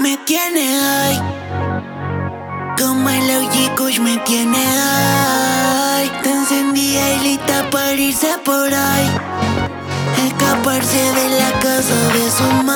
Me tiene high, como el OG Kush me tiene high. Te encendida y lista para irse por ahí, escaparse de la casa de su madre.